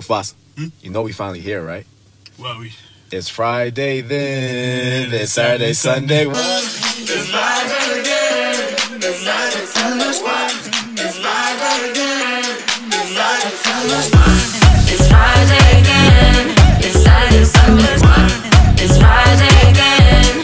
Boss, you know we finally here, right? Well, It's Friday then, it's Saturday, Sunday. What? It's Friday again. It's Friday, Sunday. What? It's Friday again. It's Friday, Sunday. What? It's Friday again. It's Saturday, Sunday. What? It's Friday again.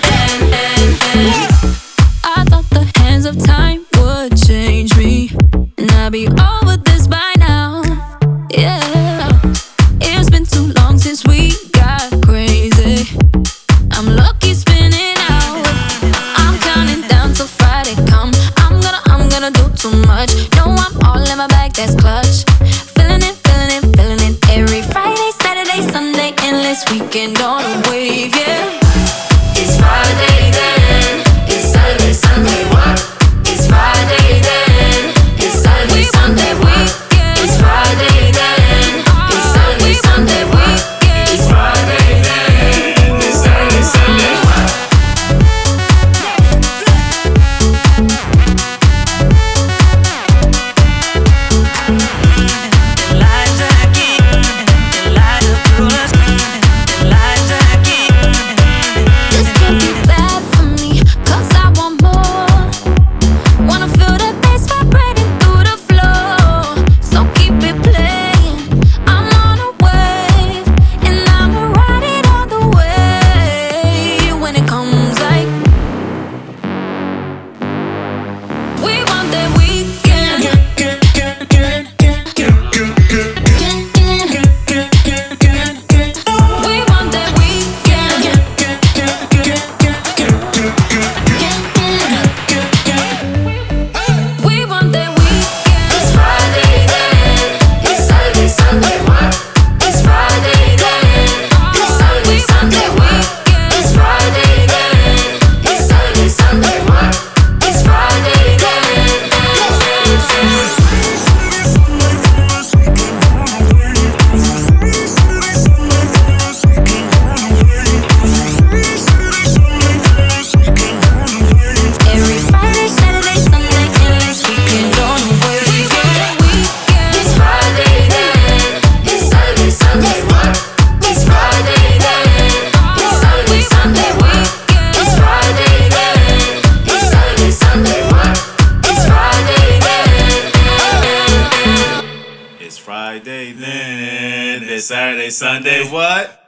I thought the hands of time would change me, and I'd be over this by now. Yeah, it's been too long since we got crazy. I'm lucky spinning out. I'm counting down till Friday come. I'm gonna do too much. No, I'm all in my bag, that's clutch. Feeling it, feeling it, feeling it. Every Friday, Saturday, Sunday, endless weekend on a wave, yeah. It's Friday then. It's Saturday, Sunday. What? It's Friday then. It's Saturday, Sunday. What? It's Friday then. It's Saturday, Sunday. What? It's Friday then. It's Saturday, Sunday. What? This can't be bad for me, 'cause I want more. Wanna feel the bass vibrating through the floor. So keep it playing. I'm on a wave, and I'ma ride it all the way. When it comes like we want that weekend. We want that weekend. We want that weekend. It's Friday then. It's Saturday, Sunday. What? It's Friday then. It's Saturday, Sunday. What? It's Friday then. It's Saturday, Sunday. What? It's Friday then. Every Friday, Saturday, Sunday, endless weekend on the wave. We want that weekend. It's Friday then. It's Saturday, Sunday. What? It's Friday then. It's Saturday, Sunday. What? It's Friday then. It's Saturday, Sunday. What? It's Friday then. it's Friday then. It's Saturday, Sunday. What?